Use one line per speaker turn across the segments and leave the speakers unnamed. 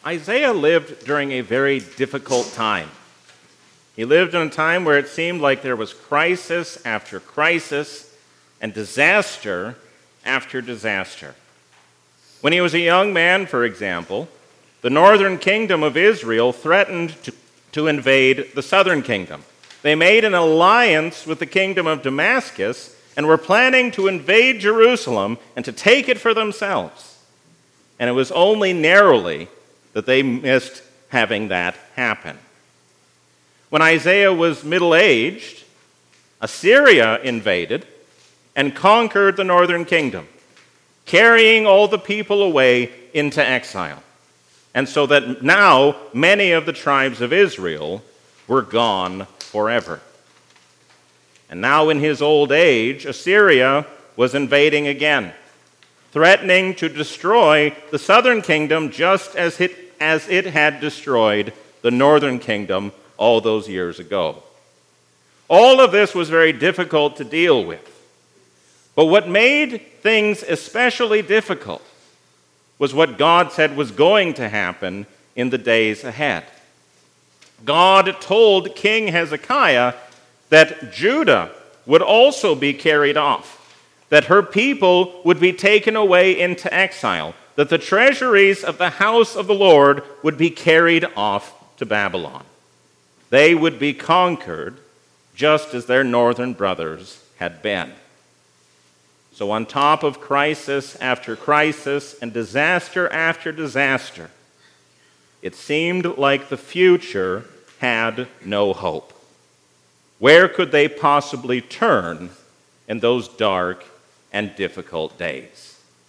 Isaiah lived during a very difficult time. He lived in a time where it seemed like there was crisis after crisis and disaster after disaster. When he was a young man, for example, the northern kingdom of Israel threatened to invade the southern kingdom. They made an alliance with the kingdom of Damascus and were planning to invade Jerusalem and to take it for themselves. And it was only narrowly that they missed having that happen. When Isaiah was middle-aged, Assyria invaded and conquered the northern kingdom, carrying all the people away into exile. And so that now many of the tribes of Israel were gone forever. And now in his old age, Assyria was invading again, threatening to destroy the southern kingdom just as it had destroyed the northern kingdom all those years ago. All of this was very difficult to deal with. But what made things especially difficult was what God said was going to happen in the days ahead. God told King Hezekiah that Judah would also be carried off, that her people would be taken away into exile, that the treasuries of the house of the Lord would be carried off to Babylon. They would be conquered just as their northern brothers had been. So on top of crisis after crisis and disaster after disaster, it seemed like the future had no hope. Where could they possibly turn in those dark and difficult days?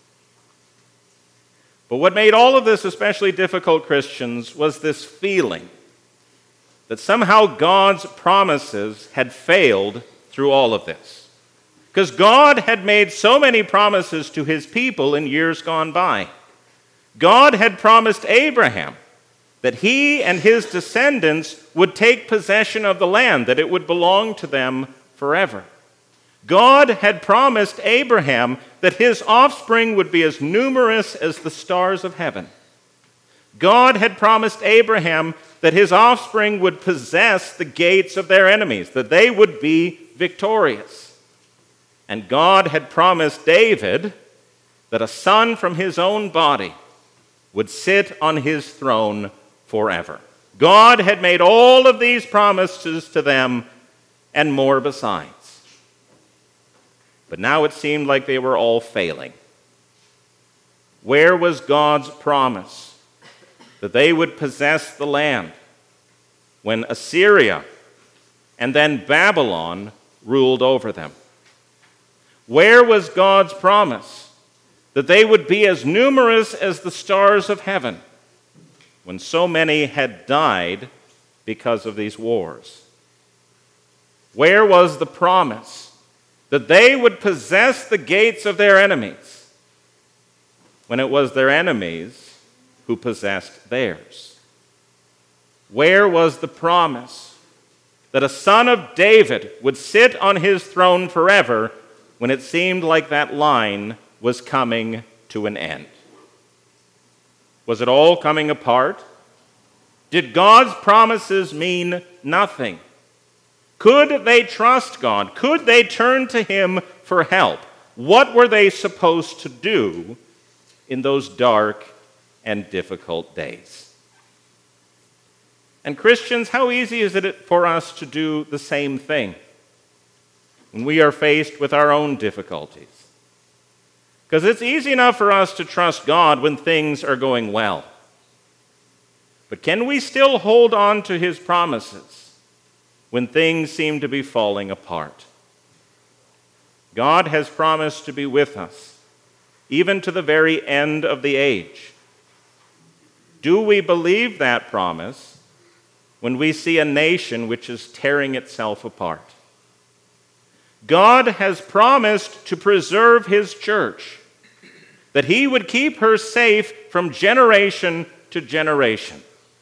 But what made all of this especially difficult, Christians, was this feeling that somehow God's promises had failed through all of this. Because God had made so many promises to his people in years gone by. God had promised Abraham that he and his descendants would take possession of the land, that it would belong to them forever. God had promised Abraham that his offspring would be as numerous as the stars of heaven. God had promised Abraham that his offspring would possess the gates of their enemies, that they would be victorious. And God had promised David that a son from his own body would sit on his throne forever. God had made all of these promises to them and more besides. But now it seemed like they were all failing. Where was God's promise that they would possess the land when Assyria and then Babylon ruled over them? Where was God's promise that they would be as numerous as the stars of heaven when so many had died because of these wars? Where was the promise that they would possess the gates of their enemies when it was their enemies who possessed theirs? Where was the promise that a son of David would sit on his throne forever when it seemed like that line was coming to an end? Was it all coming apart? Did God's promises mean nothing? Could they trust God? Could they turn to him for help? What were they supposed to do in those dark and difficult days? And Christians, how easy is it for us to do the same thing when we are faced with our own difficulties? Because it's easy enough for us to trust God when things are going well. But can we still hold on to his promises when things seem to be falling apart? God has promised to be with us, even to the very end of the age. Do we believe that promise when we see a nation which is tearing itself apart? God has promised to preserve his church, that he would keep her safe from generation to generation.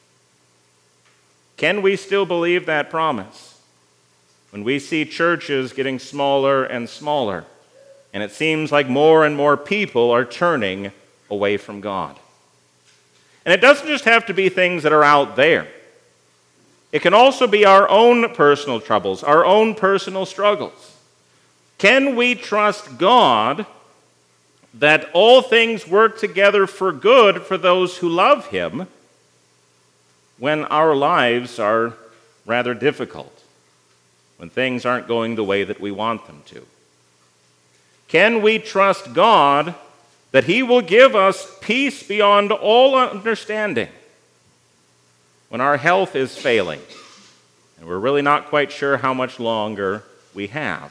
Can we still believe that promise when we see churches getting smaller and smaller, and it seems like more and more people are turning away from God? And it doesn't just have to be things that are out there. It can also be our own personal troubles, our own personal struggles. Can we trust God that all things work together for good for those who love Him when our lives are rather difficult, when things aren't going the way that we want them to? Can we trust God that He will give us peace beyond all understanding when our health is failing and we're really not quite sure how much longer we have?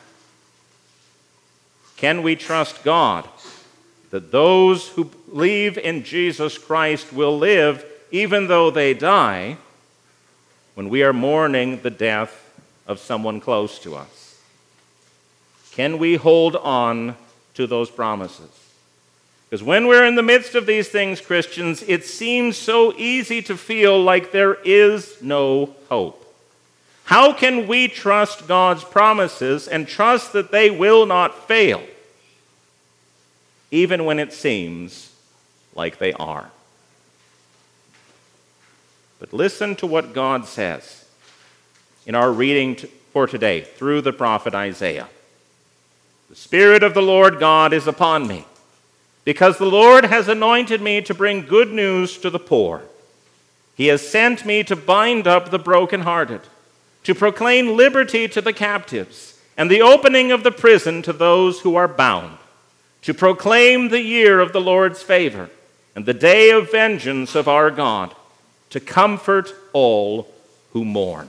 Can we trust God that those who believe in Jesus Christ will live even though they die when we are mourning the death of someone close to us? Can we hold on to those promises? Because when we're in the midst of these things, Christians, it seems so easy to feel like there is no hope. How can we trust God's promises and trust that they will not fail, even when it seems like they are? But listen to what God says in our reading for today through the prophet Isaiah. The Spirit of the Lord God is upon me, because the Lord has anointed me to bring good news to the poor. He has sent me to bind up the brokenhearted, to proclaim liberty to the captives, and the opening of the prison to those who are bound, to proclaim the year of the Lord's favor and the day of vengeance of our God, to comfort all who mourn.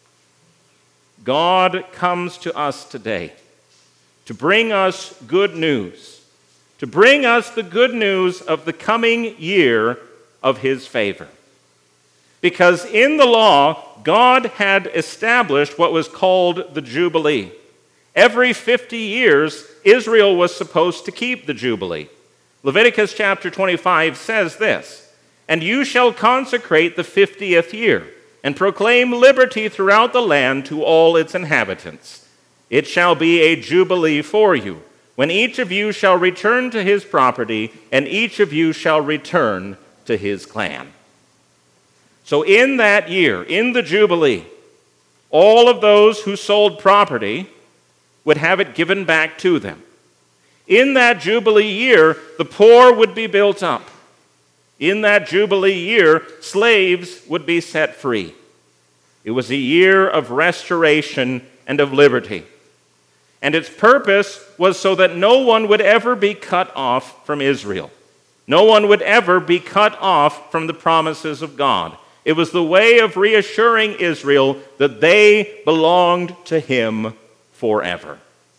God comes to us today to bring us good news, to bring us the good news of the coming year of His favor. Because in the law, God had established what was called the Jubilee. Every 50 years, Israel was supposed to keep the Jubilee. Leviticus chapter 25 says this, "And you shall consecrate the 50th year, and proclaim liberty throughout the land to all its inhabitants. It shall be a jubilee for you, when each of you shall return to his property, and each of you shall return to his clan." So in that year, in the Jubilee, all of those who sold property would have it given back to them. In that Jubilee year, the poor would be built up. In that Jubilee year, slaves would be set free. It was a year of restoration and of liberty. And its purpose was so that no one would ever be cut off from Israel. No one would ever be cut off from the promises of God. It was the way of reassuring Israel that they belonged to Him forever.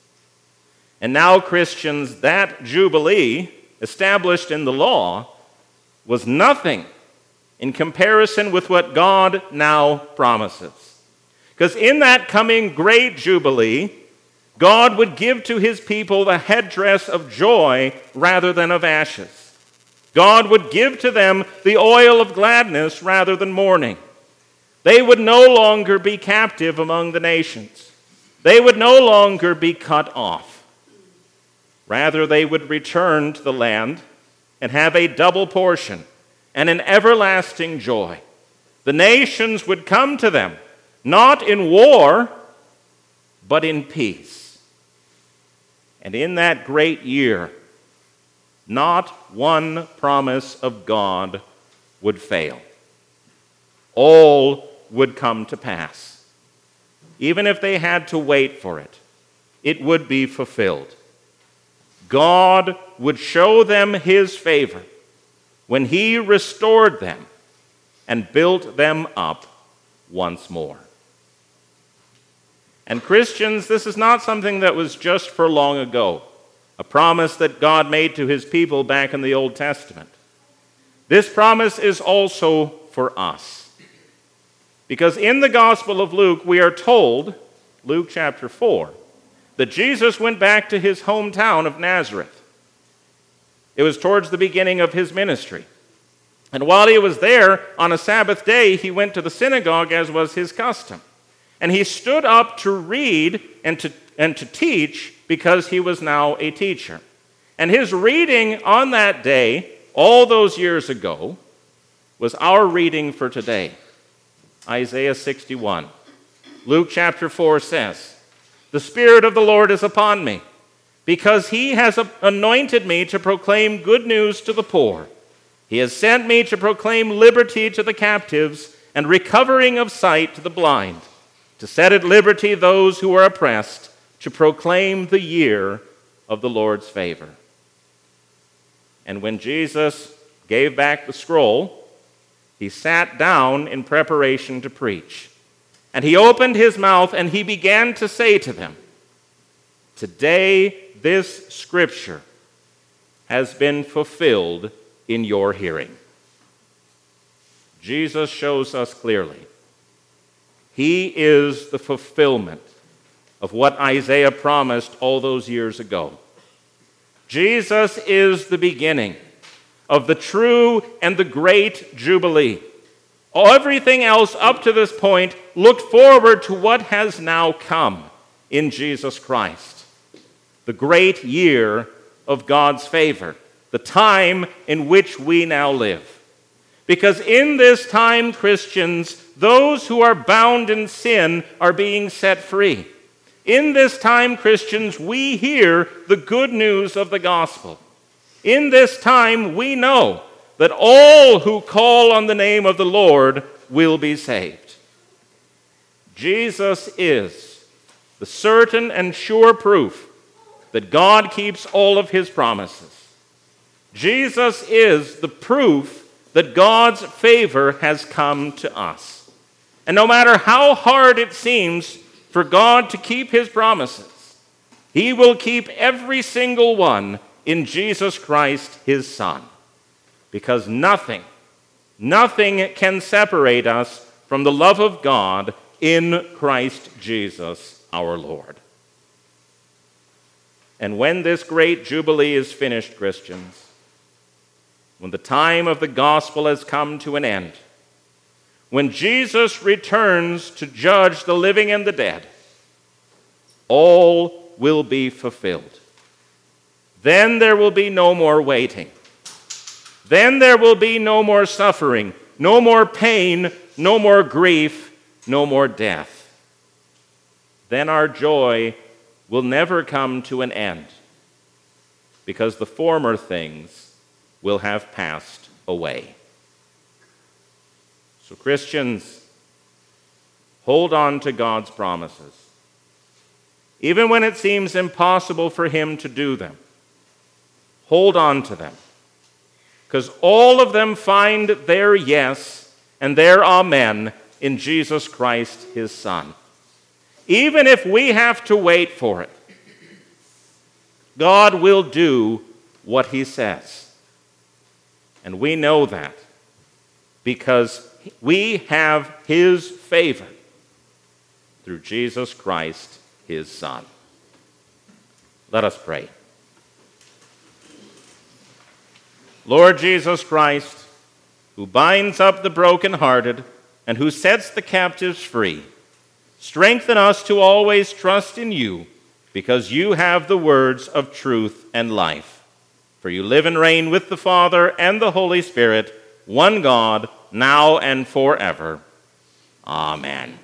And now, Christians, that Jubilee, established in the law, was nothing in comparison with what God now promises. Because in that coming great Jubilee, God would give to His people the headdress of joy rather than of ashes. God would give to them the oil of gladness rather than mourning. They would no longer be captive among the nations. They would no longer be cut off. Rather, they would return to the land and have a double portion and an everlasting joy. The nations would come to them, not in war, but in peace. And in that great year, not one promise of God would fail. All would come to pass. Even if they had to wait for it, it would be fulfilled. God would show them His favor when He restored them and built them up once more. And Christians, this is not something that was just for long ago, a promise that God made to His people back in the Old Testament. This promise is also for us. Because in the Gospel of Luke, we are told, Luke chapter 4, that Jesus went back to His hometown of Nazareth. It was towards the beginning of His ministry. And while He was there on a Sabbath day, He went to the synagogue as was His custom. And He stood up to read and to teach because He was now a teacher. And His reading on that day, all those years ago, was our reading for today. Isaiah 61. Luke chapter 4 says, "The Spirit of the Lord is upon me, because he has anointed me to proclaim good news to the poor. He has sent me to proclaim liberty to the captives and recovering of sight to the blind, to set at liberty those who are oppressed, to proclaim the year of the Lord's favor." And when Jesus gave back the scroll, he sat down in preparation to preach. And he opened his mouth and he began to say to them, "Today this scripture has been fulfilled in your hearing." Jesus shows us clearly he is the fulfillment of what Isaiah promised all those years ago. Jesus is the beginning of the true and the great Jubilee. Everything else up to this point looked forward to what has now come in Jesus Christ, the great year of God's favor, the time in which we now live. Because in this time, Christians, those who are bound in sin are being set free. In this time, Christians, we hear the good news of the gospel. In this time, we know that all who call on the name of the Lord will be saved. Jesus is the certain and sure proof that God keeps all of his promises. Jesus is the proof that God's favor has come to us. And no matter how hard it seems for God to keep his promises, he will keep every single one in Jesus Christ, his Son. Because nothing can separate us from the love of God in Christ Jesus our Lord. And when this great Jubilee is finished, Christians, when the time of the gospel has come to an end, when Jesus returns to judge the living and the dead, all will be fulfilled. Then there will be no more waiting. Then there will be no more suffering, no more pain, no more grief, no more death. Then our joy will never come to an end, because the former things will have passed away. So Christians, hold on to God's promises, even when it seems impossible for him to do them. Hold on to them, because all of them find their yes and their amen in Jesus Christ, his Son. Even if we have to wait for it, God will do what he says. And we know that because we have his favor through Jesus Christ, his Son. Let us pray. Lord Jesus Christ, who binds up the brokenhearted and who sets the captives free, strengthen us to always trust in you, because you have the words of truth and life. For you live and reign with the Father and the Holy Spirit, one God, now and forever. Amen.